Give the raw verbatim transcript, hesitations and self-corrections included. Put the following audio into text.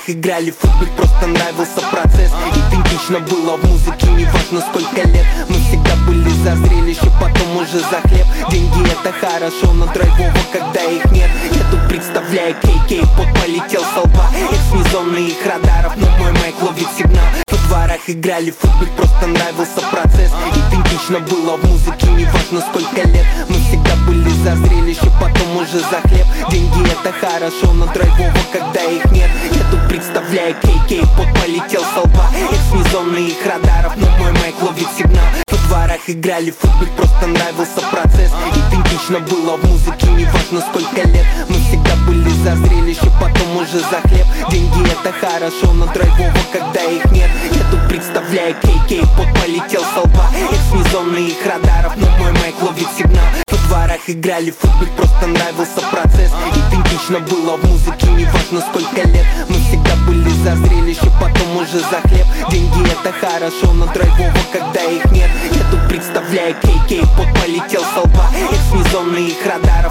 дворах играли в футбол, просто нравился процесс. Идентично было в музыке, неважно сколько лет. Мы всегда были за зрелище, потом уже за хлеб. Деньги это хорошо, но драйвово, когда их нет. Я тут представляю кей-кей, пот полетел со лба. Экс-мизонный их радаров, но мой майк ловит сигнал. Во дворах играли в футбол, просто нравился процесс. Идентично было в музыке, неважно сколько лет. Мы всегда были за зрелище, потом уже за хлеб. Деньги это хорошо, но драйвово, когда их нет. Я тут представляю кей-кей, пот полетел со лба. Экс-мизонный их радаров, но мой майк ловит сигнал. Во дворах играли в футбол, просто нравился процесс. Идентично было в музыке, неважно сколько лет. Мы всегда были за зрелище, потом уже за хлеб. Деньги это хорошо, но драйвово, когда их нет. Я тут представляю кей-кей, пот полетел со лба. Экс-мизонный их радаров, но мой майк ловит сигнал. Во дворах играли в футбол, просто нравился процесс. Идентично было в музыке, неважно сколько лет. Мы всегда были за зрелище, потом уже за хлеб. Деньги это хорошо, но драйвово, когда их нет. Я тут представляю кей-кей, пот полетел со лба. Экс-мизонный их радаров,